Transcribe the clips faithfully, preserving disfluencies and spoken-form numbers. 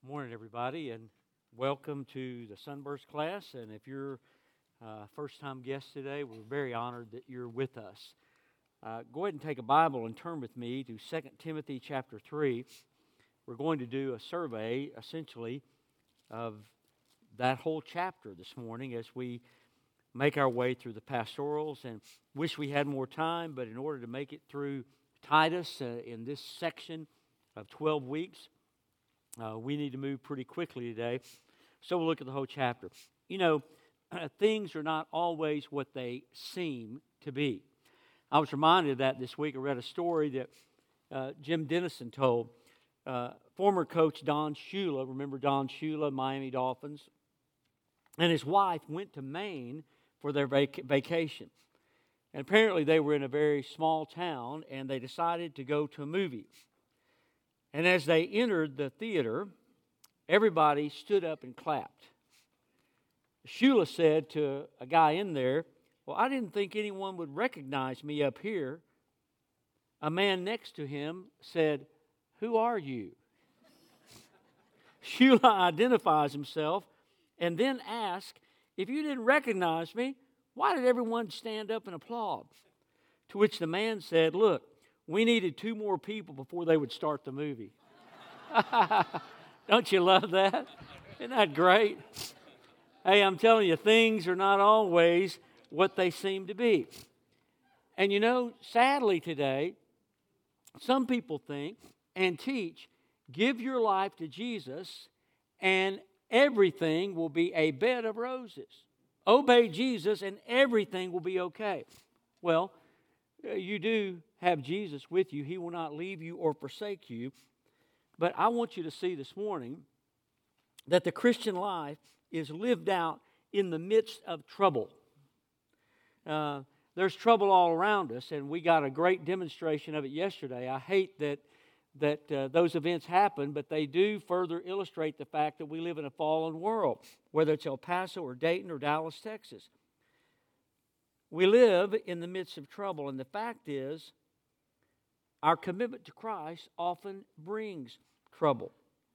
Morning, everybody, and welcome to the Sunburst class. And if you're a first-time guest today, we're very honored that you're with us. Uh, go ahead and take a Bible and turn with me to Second Timothy chapter three. We're going to do a survey, essentially, of that whole chapter this morning as we make our way through the pastorals. And wish we had more time, but in order to make it through Titus uh, in this section of twelve weeks, Uh, we need to move pretty quickly today, so we'll look at the whole chapter. You know, things are not always what they seem to be. I was reminded of that this week. I read a story that uh, Jim Dennison told. Uh, former coach Don Shula, remember Don Shula, Miami Dolphins, and his wife went to Maine for their vac- vacation. And apparently they were in a very small town, and they decided to go to a movie. And as they entered the theater, everybody stood up and clapped. Shula said to a guy in there, "Well, I didn't think anyone would recognize me up here." A man next to him said, "Who are you?" Shula identifies himself and then asks, "If you didn't recognize me, why did everyone stand up and applaud?" To which the man said, "Look, we needed two more people before they would start the movie." Don't you love that? Isn't that great? Hey, I'm telling you, things are not always what they seem to be. And you know, sadly today, some people think and teach, give your life to Jesus and everything will be a bed of roses. Obey Jesus and everything will be okay. Well, you do have Jesus with you. He will not leave you or forsake you. But I want you to see this morning that the Christian life is lived out in the midst of trouble. Uh, there's trouble all around us, and we got a great demonstration of it yesterday. I hate that, that uh, those events happen, but they do further illustrate the fact that we live in a fallen world, whether it's El Paso or Dayton or Dallas, Texas. We live in the midst of trouble, and the fact is, our commitment to Christ often brings trouble.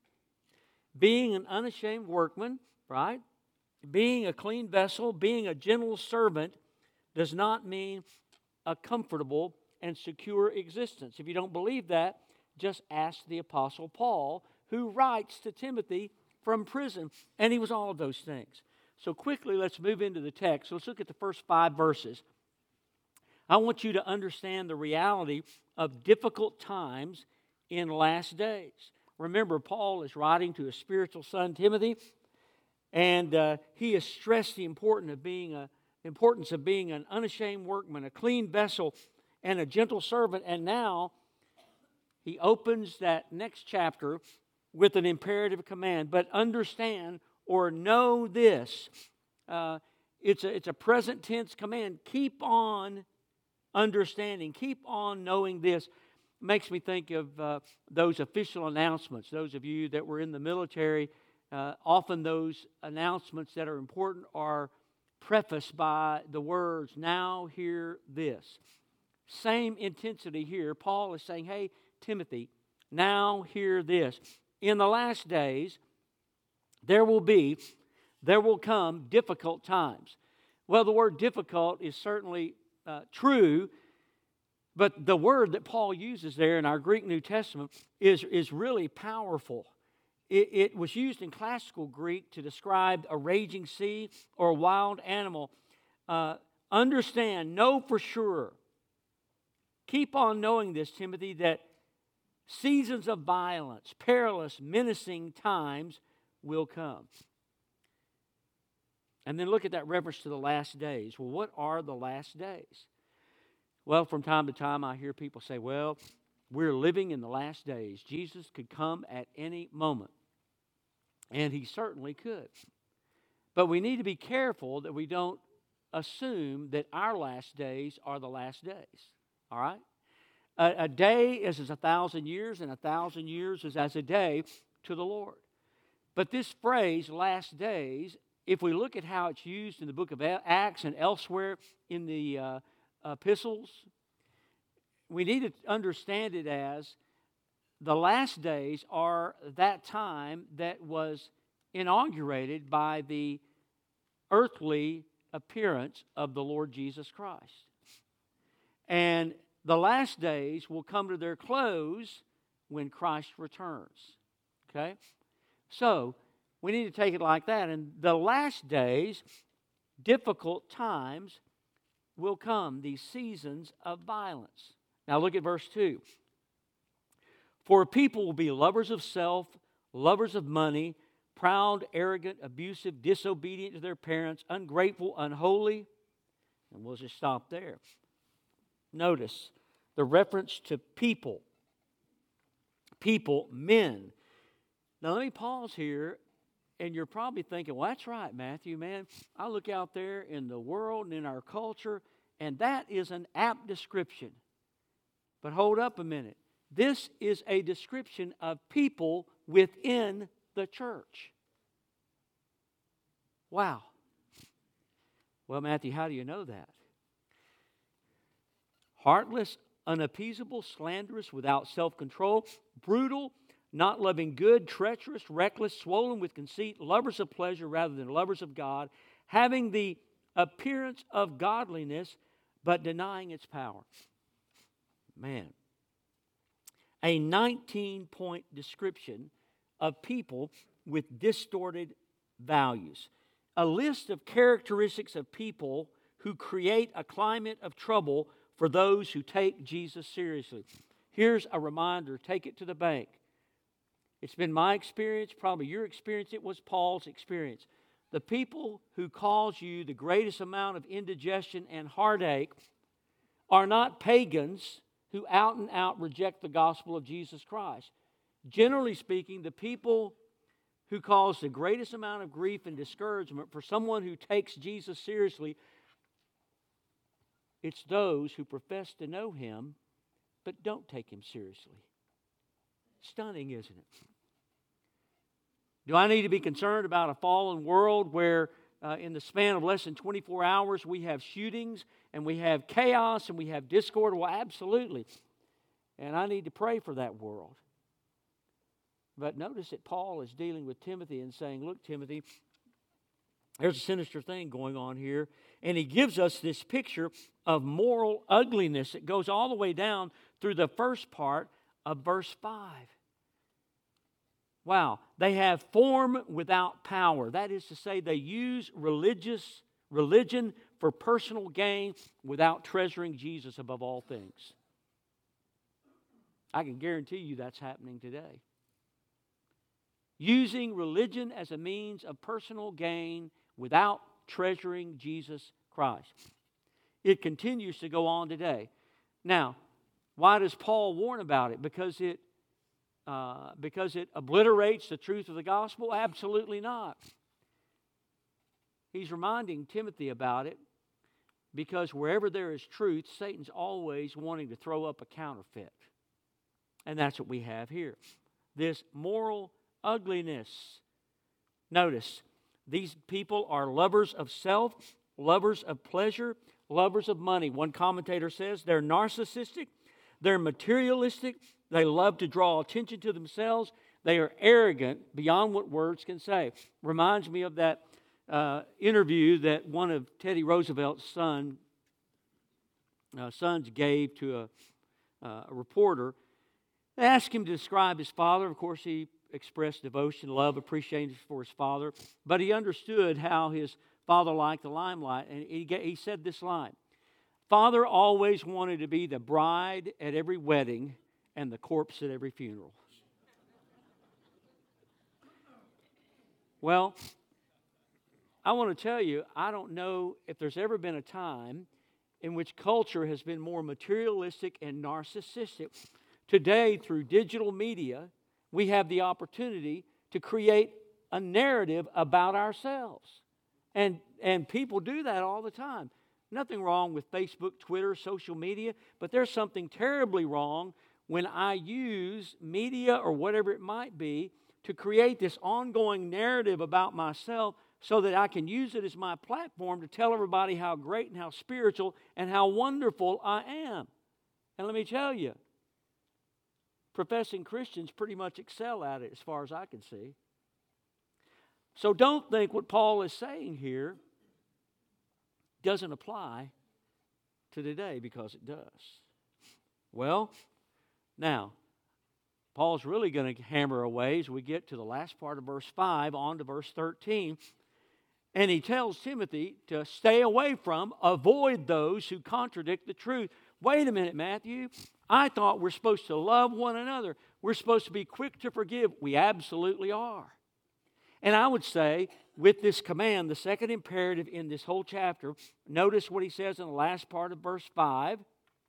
Being an unashamed workman, right? Being a clean vessel, being a gentle servant does not mean a comfortable and secure existence. If you don't believe that, just ask the Apostle Paul, who writes to Timothy from prison, and he was all of those things. So quickly, let's move into the text. Let's look at the first five verses. I want you to understand the reality of difficult times in last days. Remember, Paul is writing to his spiritual son, Timothy, and uh, he has stressed the importance of being a, importance of being an unashamed workman, a clean vessel, and a gentle servant. And now he opens that next chapter with an imperative command. But understand or know this. Uh, it's a, it's a present tense command. Keep on understanding. Keep on knowing this. Makes me think of uh, those official announcements. Those of you that were in the military, uh, often those announcements that are important are prefaced by the words, "Now hear this." Same intensity here. Paul is saying, "Hey, Timothy, now hear this. In the last days, there will be, there will come difficult times." Well, the word difficult is certainly uh, true, but the word that Paul uses there in our Greek New Testament is, is really powerful. It, it was used in classical Greek to describe a raging sea or a wild animal. Uh, understand, know for sure. Keep on knowing this, Timothy, that seasons of violence, perilous, menacing times will come. And then look at that reference to the last days. Well, what are the last days? Well, from time to time I hear people say, well, we're living in the last days. Jesus could come at any moment. And he certainly could. But we need to be careful that we don't assume that our last days are the last days. All right? A, a day is as a thousand years, and a thousand years is as a day to the Lord. But this phrase, last days, if we look at how it's used in the book of Acts and elsewhere in the uh, epistles, we need to understand it as the last days are that time that was inaugurated by the earthly appearance of the Lord Jesus Christ. And the last days will come to their close when Christ returns. Okay? So, we need to take it like that. And the last days, difficult times will come, these seasons of violence. Now look at verse two. For people will be lovers of self, lovers of money, proud, arrogant, abusive, disobedient to their parents, ungrateful, unholy. And we'll just stop there. Notice the reference to people. People, men. Now let me pause here, and you're probably thinking, well, that's right, Matthew, man. I look out there in the world and in our culture, and that is an apt description. But hold up a minute. This is a description of people within the church. Wow. Well, Matthew, how do you know that? Heartless, unappeasable, slanderous, without self-control, brutal, not loving good, treacherous, reckless, swollen with conceit, lovers of pleasure rather than lovers of God, having the appearance of godliness, but denying its power. Man. A nineteen-point description of people with distorted values. A list of characteristics of people who create a climate of trouble for those who take Jesus seriously. Here's a reminder, take it to the bank. It's been my experience, probably your experience, it was Paul's experience. The people who cause you the greatest amount of indigestion and heartache are not pagans who out and out reject the gospel of Jesus Christ. Generally speaking, the people who cause the greatest amount of grief and discouragement for someone who takes Jesus seriously, it's those who profess to know Him but don't take Him seriously. Stunning, isn't it? Do I need to be concerned about a fallen world where uh, in the span of less than twenty-four hours we have shootings and we have chaos and we have discord? Well, absolutely. And I need to pray for that world. But notice that Paul is dealing with Timothy and saying, look, Timothy, there's a sinister thing going on here. And he gives us this picture of moral ugliness that goes all the way down through the first part of verse five. Wow. They have form without power. That is to say, they use religious religion for personal gain without treasuring Jesus above all things. I can guarantee you that's happening today. Using religion as a means of personal gain without treasuring Jesus Christ. It continues to go on today. Now, why does Paul warn about it? Because it uh, because it obliterates the truth of the gospel? Absolutely not. He's reminding Timothy about it because wherever there is truth, Satan's always wanting to throw up a counterfeit. And that's what we have here. This moral ugliness. Notice, these people are lovers of self, lovers of pleasure, lovers of money. One commentator says they're narcissistic, they're materialistic, they love to draw attention to themselves, they are arrogant beyond what words can say. Reminds me of that uh, interview that one of Teddy Roosevelt's son, uh, sons gave to a, uh, a reporter. They asked him to describe his father. Of course, he expressed devotion, love, appreciation for his father, but he understood how his father liked the limelight, and he, he said this line: Father always wanted to be the bride at every wedding and the corpse at every funeral. Well, I want to tell you, I don't know if there's ever been a time in which culture has been more materialistic and narcissistic. Today, through digital media, we have the opportunity to create a narrative about ourselves. And, and people do that all the time. Nothing wrong with Facebook, Twitter, social media, but there's something terribly wrong when I use media or whatever it might be to create this ongoing narrative about myself so that I can use it as my platform to tell everybody how great and how spiritual and how wonderful I am. And let me tell you, professing Christians pretty much excel at it as far as I can see. So don't think what Paul is saying here doesn't apply to today, because it does. Well, now, Paul's really going to hammer away as we get to the last part of verse five on to verse thirteen. And he tells Timothy to stay away from, avoid those who contradict the truth. Wait a minute, Matthew. I thought we're supposed to love one another. We're supposed to be quick to forgive. We absolutely are. And I would say, with this command, the second imperative in this whole chapter, notice what he says in the last part of verse five.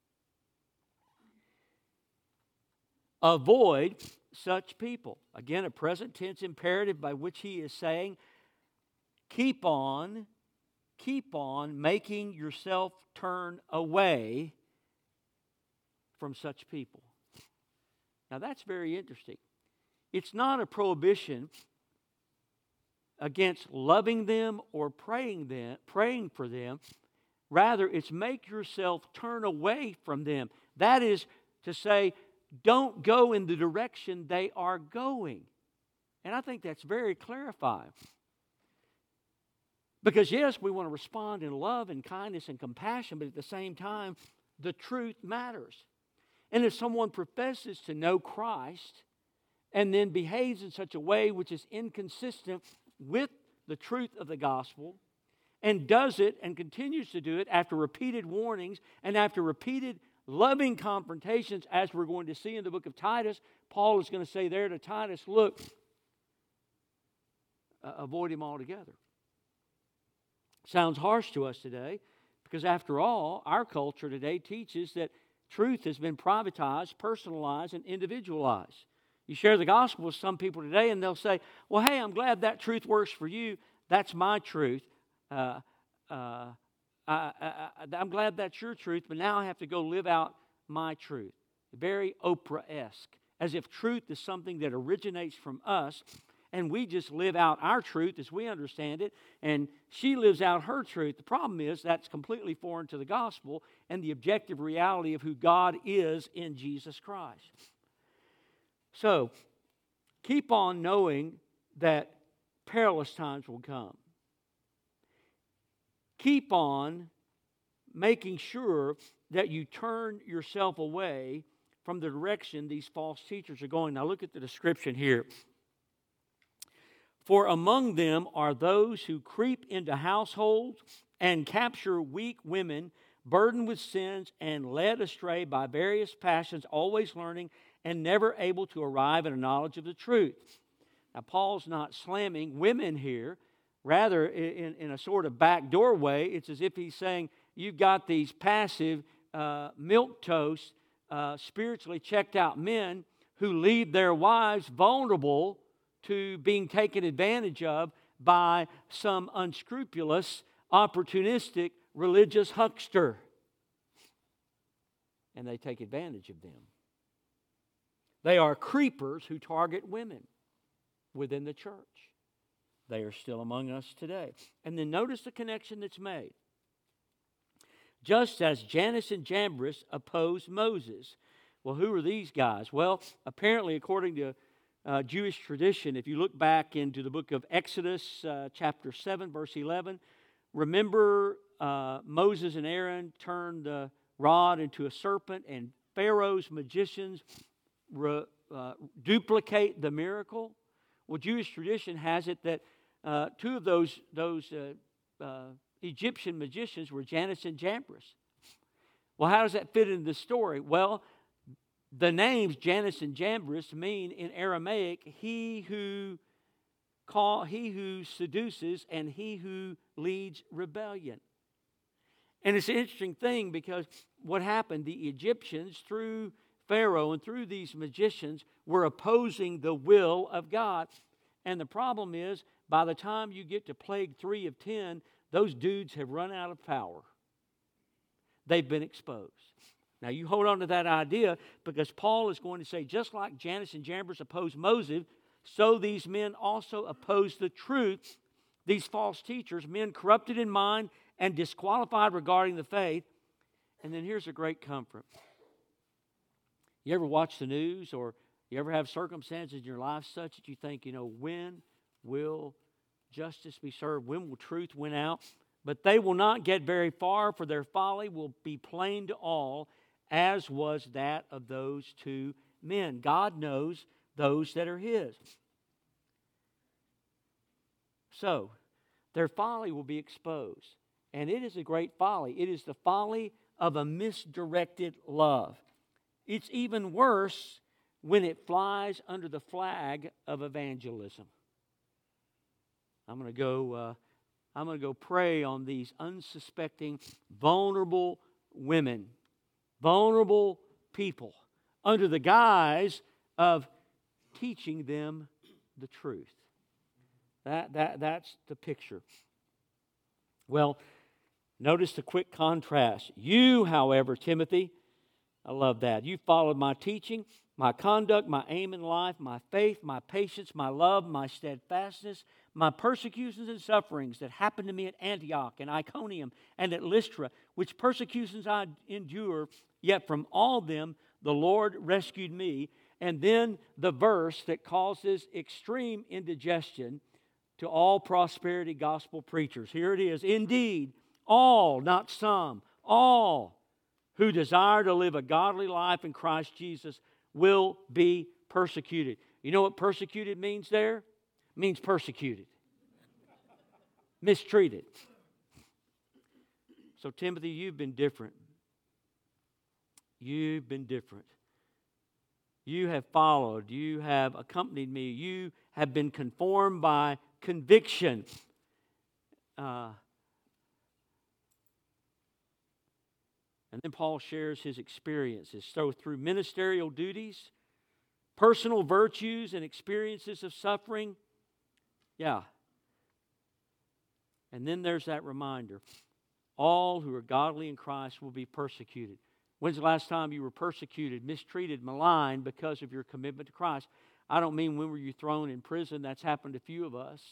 Avoid such people. Again, a present tense imperative by which he is saying, keep on, keep on making yourself turn away from such people. Now that's very interesting. It's not a prohibition against loving them or praying them, praying for them. Rather, it's make yourself turn away from them. That is to say, don't go in the direction they are going. And I think that's very clarifying. Because yes, we want to respond in love and kindness and compassion, but at the same time, the truth matters. And if someone professes to know Christ and then behaves in such a way which is inconsistent with the truth of the gospel, and does it and continues to do it after repeated warnings and after repeated loving confrontations, as we're going to see in the book of Titus, Paul is going to say there to Titus, look, uh, avoid him altogether. Sounds harsh to us today, because after all, our culture today teaches that truth has been privatized, personalized, and individualized. You share the gospel with some people today, and they'll say, well, hey, I'm glad that truth works for you. That's my truth. Uh, uh, I, I, I'm glad that's your truth, but now I have to go live out my truth. Very Oprah-esque, as if truth is something that originates from us, and we just live out our truth as we understand it, and she lives out her truth. The problem is that's completely foreign to the gospel and the objective reality of who God is in Jesus Christ. So, keep on knowing that perilous times will come. Keep on making sure that you turn yourself away from the direction these false teachers are going. Now look at the description here. For among them are those who creep into households and capture weak women, burdened with sins and led astray by various passions, always learning and never able to arrive at a knowledge of the truth. Now Paul's not slamming women here. Rather, in, in a sort of backdoor way, it's as if he's saying, you've got these passive, uh, milquetoast, uh, spiritually checked out men who leave their wives vulnerable to being taken advantage of by some unscrupulous, opportunistic, religious huckster. And they take advantage of them. They are creepers who target women within the church. They are still among us today. And then notice the connection that's made. Just as Jannes and Jambres opposed Moses. Well, who are these guys? Well, apparently, according to uh, Jewish tradition, if you look back into the book of Exodus, uh, chapter seven, verse eleven, remember uh, Moses and Aaron turned the rod into a serpent, and Pharaoh's magicians re, uh, duplicate the miracle? Well, Jewish tradition has it that Uh, two of those, those uh, uh, Egyptian magicians were Jannes and Jambres. Well, how does that fit into the story? Well, the names Jannes and Jambres mean in Aramaic, he who call, he who seduces and he who leads rebellion. And it's an interesting thing, because what happened, the Egyptians, through Pharaoh and through these magicians, were opposing the will of God. And the problem is, by the time you get to plague three of ten, those dudes have run out of power. They've been exposed. Now you hold on to that idea, because Paul is going to say, just like Jannes and Jambres opposed Moses, so these men also oppose the truth. These false teachers, men corrupted in mind and disqualified regarding the faith. And then here's a great comfort. You ever watch the news, or you ever have circumstances in your life such that you think, you know, when will justice be served? When will truth win out? But they will not get very far, for their folly will be plain to all, as was that of those two men. God knows those that are His. So, their folly will be exposed. And it is a great folly. It is the folly of a misdirected love. It's even worse when it flies under the flag of evangelism. I'm going to go. Uh, I'm going to go prey on these unsuspecting, vulnerable women, vulnerable people, under the guise of teaching them the truth. That that that's the picture. Well, notice the quick contrast. You, however, Timothy, I love that. You followed my teaching, my conduct, my aim in life, my faith, my patience, my love, my steadfastness, my persecutions and sufferings that happened to me at Antioch and Iconium and at Lystra, which persecutions I endure, yet from all them the Lord rescued me. And then the verse that causes extreme indigestion to all prosperity gospel preachers. Here it is. Indeed, all, not some, all who desire to live a godly life in Christ Jesus will be persecuted. You know what persecuted means there? It means persecuted. Mistreated. So Timothy, you've been different. You've been different. You have followed. You have accompanied me. You have been conformed by conviction. Uh, and then Paul shares his experiences. So through ministerial duties, personal virtues, and experiences of suffering, yeah. And then there's that reminder. All who are godly in Christ will be persecuted. When's the last time you were persecuted, mistreated, maligned because of your commitment to Christ? I don't mean when were you thrown in prison. That's happened to few of us.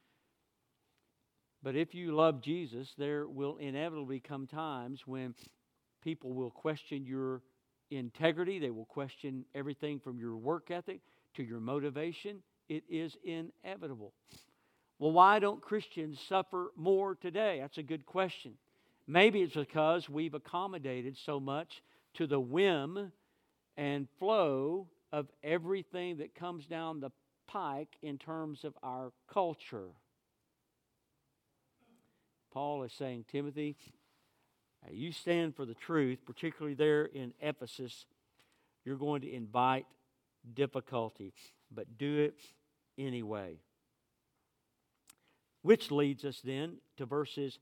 But if you love Jesus, there will inevitably come times when people will question your integrity. They will question everything from your work ethic to your motivation. It is inevitable. Well, why don't Christians suffer more today? That's a good question. Maybe it's because we've accommodated so much to the whim and flow of everything that comes down the pike in terms of our culture. Paul is saying, Timothy, you stand for the truth, particularly there in Ephesus. You're going to invite difficulty, but do it anyway. Which leads us then to verses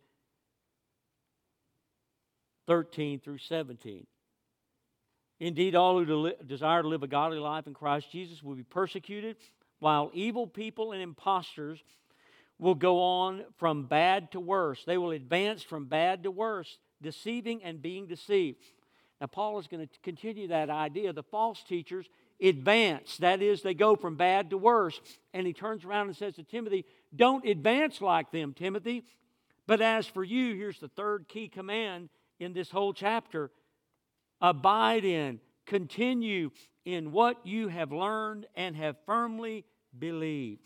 thirteen through seventeen. Indeed, all who de- desire to live a godly life in Christ Jesus will be persecuted, while evil people and impostors will go on from bad to worse. They will advance from bad to worse, deceiving and being deceived. Now, Paul is going to continue that idea. The false teachers advance. That is, they go from bad to worse. And he turns around and says to Timothy, don't advance like them, Timothy. But as for you, here's the third key command in this whole chapter. Abide in, continue in what you have learned and have firmly believed.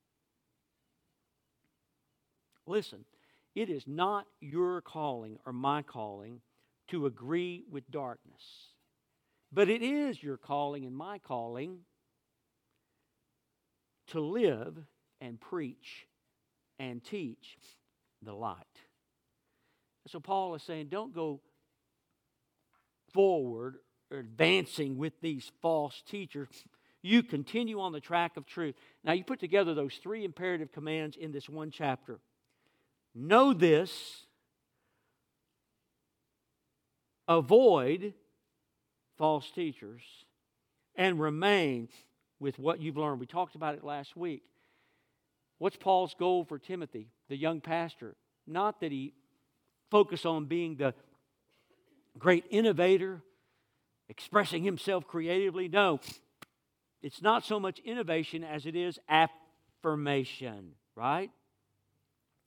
Listen, it is not your calling or my calling to agree with darkness. But it is your calling and my calling to live and preach and teach the light. So Paul is saying, don't go forward or advancing with these false teachers. You continue on the track of truth. Now you put together those three imperative commands in this one chapter. Know this, avoid false teachers, and remain with what you've learned. We talked about it last week. What's Paul's goal for Timothy, the young pastor? Not that he focus on being the great innovator, expressing himself creatively. No, it's not so much innovation as it is affirmation, right?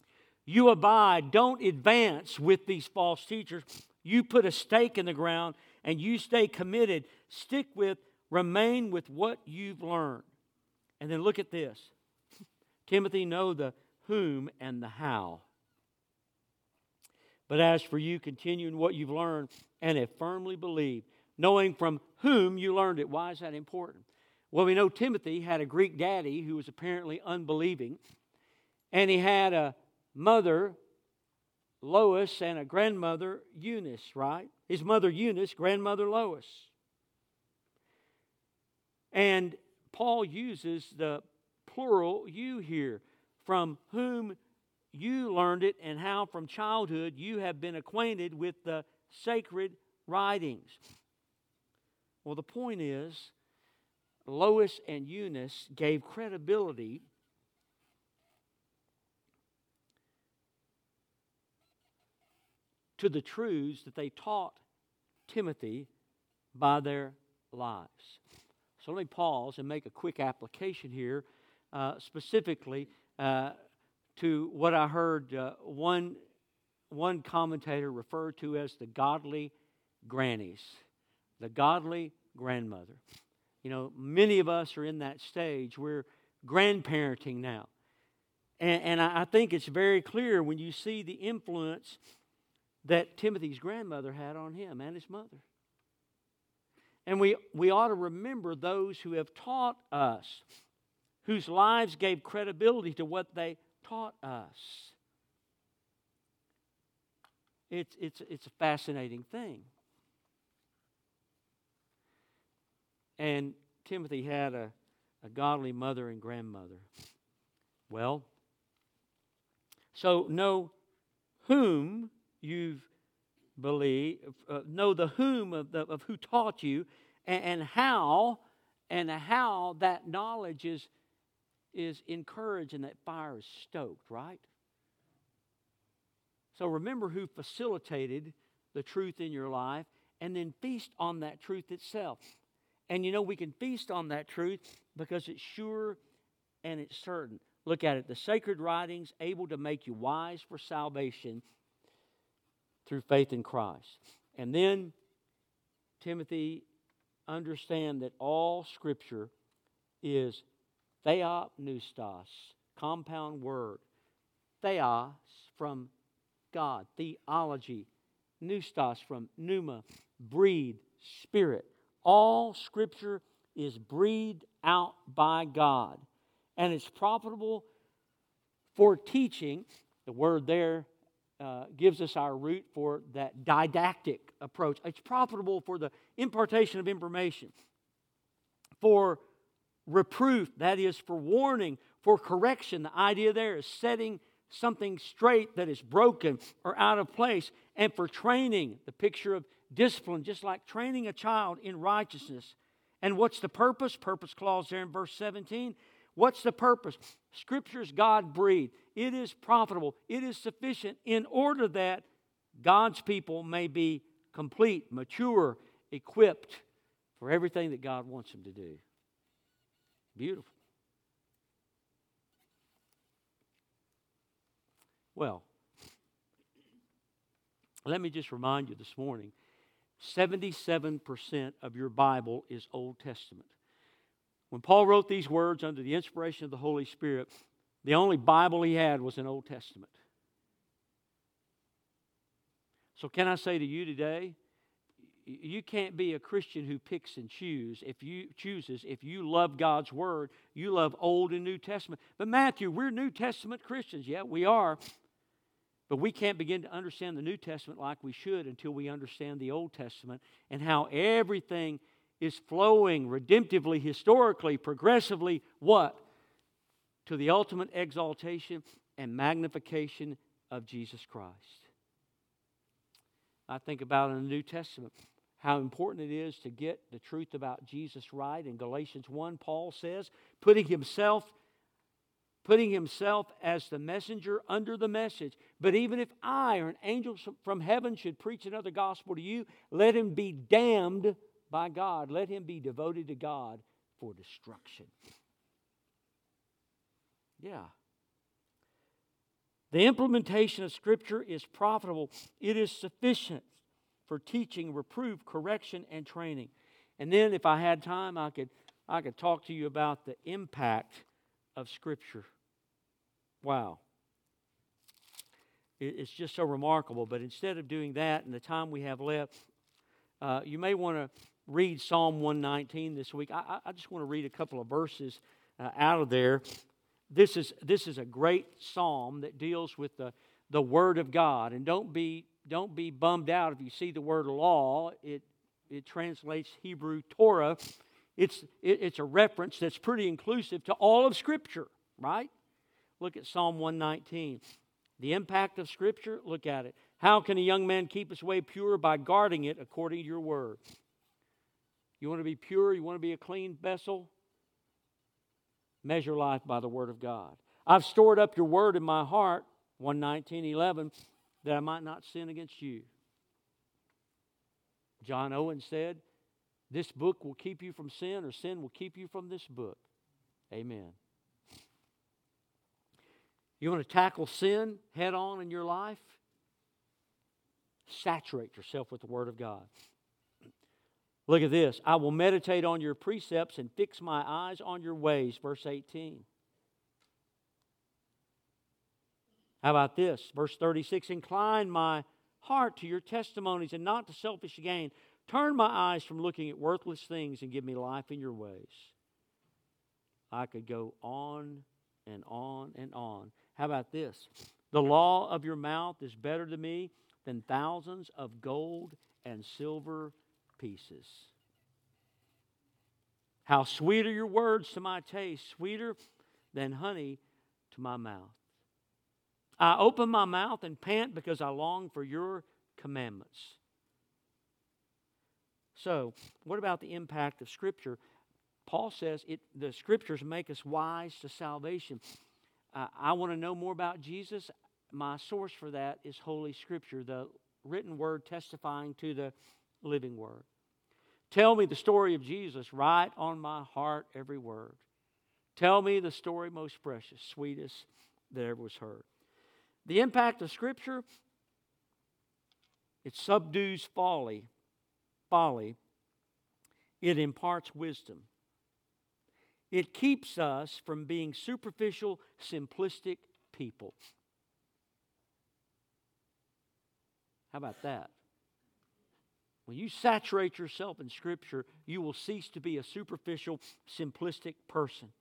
You abide, don't advance with these false teachers. You put a stake in the ground and you stay committed, stick with, remain with what you've learned. And then look at this. Timothy, know the whom and the how. But as for you, continue in what you've learned and have firmly believed, knowing from whom you learned it. Why is that important? Well, we know Timothy had a Greek daddy who was apparently unbelieving, and he had a mother, Lois, and a grandmother, Eunice, right? His mother, Eunice, grandmother, Lois. And Paul uses the plural you here, from whom you learned it, and how from childhood you have been acquainted with the sacred writings. Well, the point is, Lois and Eunice gave credibility to the truths that they taught Timothy by their lives. So let me pause and make a quick application here, uh, specifically uh, to what I heard uh, one, one commentator refer to as the godly grannies, the godly grandmother. You know, many of us are in that stage. We're grandparenting now. And, and I, I think it's very clear when you see the influence that Timothy's grandmother had on him and his mother. And we, we ought to remember those who have taught us, whose lives gave credibility to what they taught us. It's, it's, it's a fascinating thing. And Timothy had a, a godly mother and grandmother. Well, so know whom you've believed, uh, know the whom of, the, of who taught you, and, and how, and how that knowledge is, is encouraged and that fire is stoked, right? So remember who facilitated the truth in your life, and then feast on that truth itself. And you know, we can feast on that truth because it's sure and it's certain. Look at it. The sacred writings able to make you wise for salvation through faith in Christ. And then, Timothy, understand that all Scripture is theopneustos, compound word. Theos from God, theology. Neustos from pneuma, breathe, spirit. All Scripture is breathed out by God, and it's profitable for teaching. The word there uh, gives us our root for that didactic approach. It's profitable for the impartation of information, for reproof, that is, for warning, for correction. The idea there is setting something straight that is broken or out of place, and for training, the picture of discipline, just like training a child in righteousness. And what's the purpose? Purpose clause there in verse seventeen. What's the purpose? Scripture's God-breathed. It is profitable. It is sufficient in order that God's people may be complete, mature, equipped for everything that God wants them to do. Beautiful. Well, let me just remind you this morning, seventy-seven percent of your Bible is Old Testament. When Paul wrote these words under the inspiration of the Holy Spirit, the only Bible he had was an Old Testament. So can I say to you today, you can't be a Christian who picks and chooses. If you chooses, if you love God's Word, you love Old and New Testament. But Matthew, we're New Testament Christians. Yeah, we are. But we can't begin to understand the New Testament like we should until we understand the Old Testament and how everything is flowing redemptively, historically, progressively, what? To the ultimate exaltation and magnification of Jesus Christ. I think about in the New Testament how important it is to get the truth about Jesus right. In Galatians one, Paul says, putting himself putting himself as the messenger under the message. But even if I or an angel from heaven should preach another gospel to you, let him be damned by God. Let him be devoted to God for destruction. Yeah. The implementation of Scripture is profitable. It is sufficient for teaching, reproof, correction, and training. And then if I had time, I could, I could talk to you about the impact of Scripture. Wow. It, it's just so remarkable. But instead of doing that in the time we have left, uh, you may want to read Psalm one nineteen this week. I, I just want to read a couple of verses uh, out of there. This is this is a great psalm that deals with the, the Word of God. And don't be don't be bummed out if you see the word law. It it translates Hebrew Torah. It's it, it's a reference that's pretty inclusive to all of Scripture, right? Look at Psalm one nineteen. The impact of Scripture, look at it. How can a young man keep his way pure? By guarding it according to your word. You want to be pure? You want to be a clean vessel? Measure life by the Word of God. I've stored up your word in my heart, one nineteen eleven, that I might not sin against you. John Owen said, this book will keep you from sin, or sin will keep you from this book. Amen. You want to tackle sin head on in your life? Saturate yourself with the Word of God. Look at this. I will meditate on your precepts and fix my eyes on your ways. Verse eighteen. How about this? Verse thirty-six. Incline my heart to your testimonies and not to selfish gain. Turn my eyes from looking at worthless things and give me life in your ways. I could go on and on and on. How about this? The law of your mouth is better to me than thousands of gold and silver pieces. How sweet are your words to my taste, sweeter than honey to my mouth. I open my mouth and pant because I long for your commandments. So, what about the impact of Scripture? Paul says it, the Scriptures make us wise to salvation. Uh, I want to know more about Jesus. My source for that is Holy Scripture, the written Word testifying to the living Word. Tell me the story of Jesus. Write on my heart every word. Tell me the story most precious, sweetest that ever was heard. The impact of Scripture, it subdues folly. Folly. It imparts wisdom. It keeps us from being superficial, simplistic people. How about that? When you saturate yourself in Scripture, you will cease to be a superficial, simplistic person.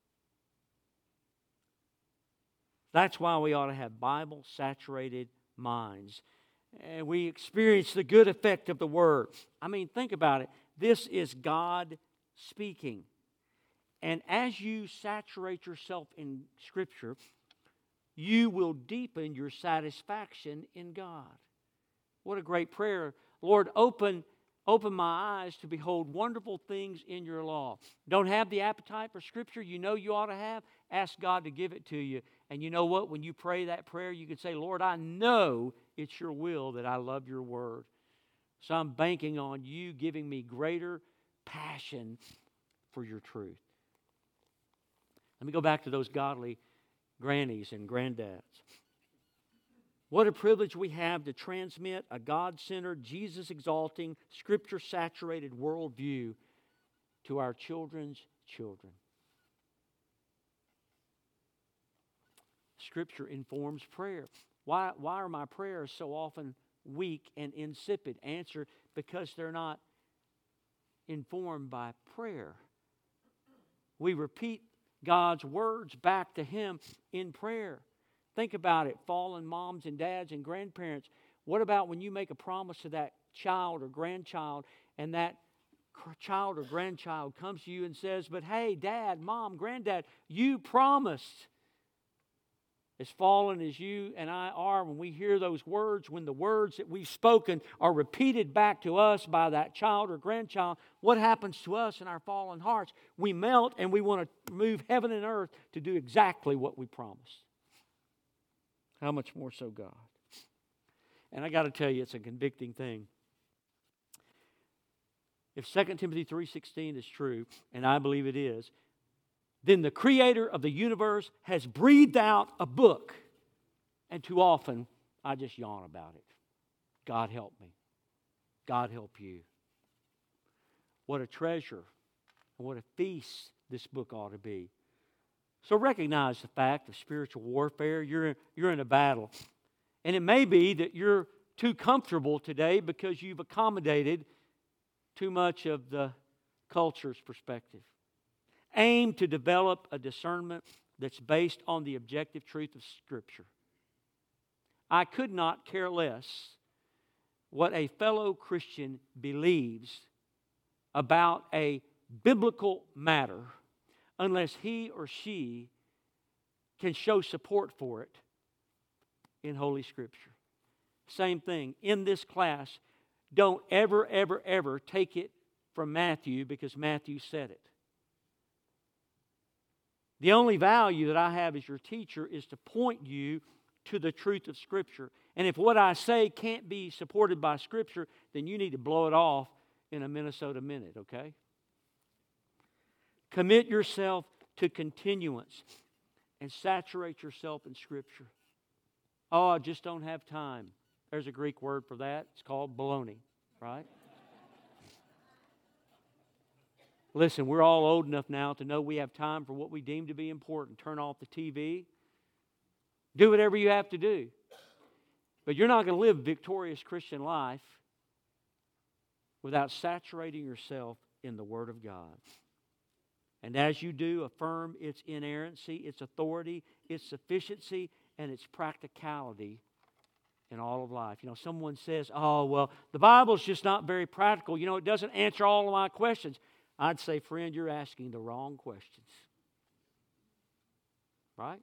That's why we ought to have Bible-saturated minds. And we experience the good effect of the Word. I mean, think about it. This is God speaking. And as you saturate yourself in Scripture, you will deepen your satisfaction in God. What a great prayer. Lord, open, open my eyes to behold wonderful things in your law. Don't have the appetite for Scripture you know you ought to have? Ask God to give it to you. And you know what? When you pray that prayer, you can say, Lord, I know it's your will that I love your word. So I'm banking on you giving me greater passion for your truth. Let me go back to those godly grannies and granddads. What a privilege we have to transmit a God-centered, Jesus-exalting, Scripture-saturated worldview to our children's children. Scripture informs prayer. Why, why are my prayers so often weak and insipid? Answer, because they're not informed by prayer. We repeat God's words back to Him in prayer. Think about it, fallen moms and dads and grandparents. What about when you make a promise to that child or grandchild, and that child or grandchild comes to you and says, but hey, dad, mom, granddad, you promised. As fallen as you and I are, when we hear those words, when the words that we've spoken are repeated back to us by that child or grandchild, what happens to us in our fallen hearts? We melt and we want to move heaven and earth to do exactly what we promised. How much more so God? And I got to tell you, it's a convicting thing. If Second Timothy three sixteen is true, and I believe it is, then the Creator of the universe has breathed out a book. And too often, I just yawn about it. God help me. God help you. What a treasure and what a feast this book ought to be. So recognize the fact of spiritual warfare. You're, you're in a battle. And it may be that you're too comfortable today because you've accommodated too much of the culture's perspective. Aim to develop a discernment that's based on the objective truth of Scripture. I could not care less what a fellow Christian believes about a biblical matter unless he or she can show support for it in Holy Scripture. Same thing. In this class, don't ever, ever, ever take it from Matthew because Matthew said it. The only value that I have as your teacher is to point you to the truth of Scripture. And if what I say can't be supported by Scripture, then you need to blow it off in a Minnesota Minute, okay? Commit yourself to continuance and saturate yourself in Scripture. Oh, I just don't have time. There's a Greek word for that. It's called baloney, right? Listen, we're all old enough now to know we have time for what we deem to be important. Turn off the T V. Do whatever you have to do. But you're not going to live a victorious Christian life without saturating yourself in the Word of God. And as you do, affirm its inerrancy, its authority, its sufficiency, and its practicality in all of life. You know, someone says, oh, well, the Bible's just not very practical. You know, it doesn't answer all of my questions. I'd say, friend, you're asking the wrong questions. Right?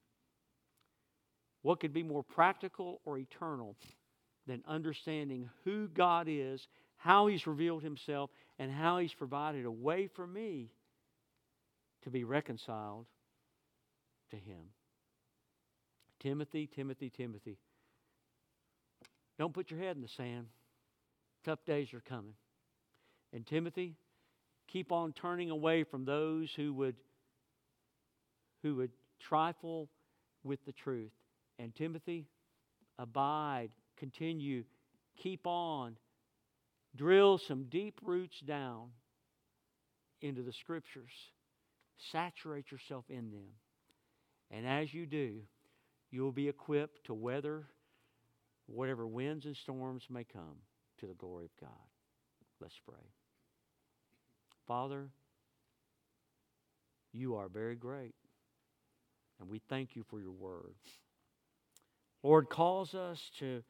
What could be more practical or eternal than understanding who God is, how He's revealed Himself, and how He's provided a way for me to be reconciled to Him? Timothy, Timothy, Timothy, don't put your head in the sand. Tough days are coming. And Timothy, keep on turning away from those who would, who would trifle with the truth. And Timothy, abide, continue, keep on, drill some deep roots down into the Scriptures. Saturate yourself in them. And as you do, you'll be equipped to weather whatever winds and storms may come to the glory of God. Let's pray. Father, you are very great, and we thank you for your word. Lord, cause us to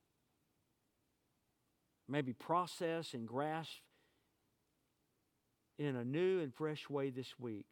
maybe process and grasp in a new and fresh way this week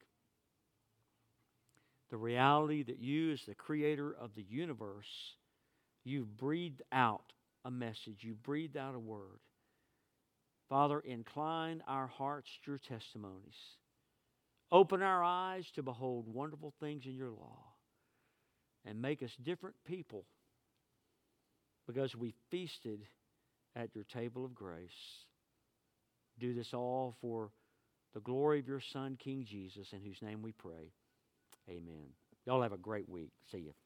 the reality that you, as the creator of the universe, you've breathed out a message. You've breathed out a word. Father, incline our hearts to your testimonies. Open our eyes to behold wonderful things in your law. And make us different people because we feasted at your table of grace. Do this all for the glory of your Son, King Jesus, in whose name we pray. Amen. Y'all have a great week. See you.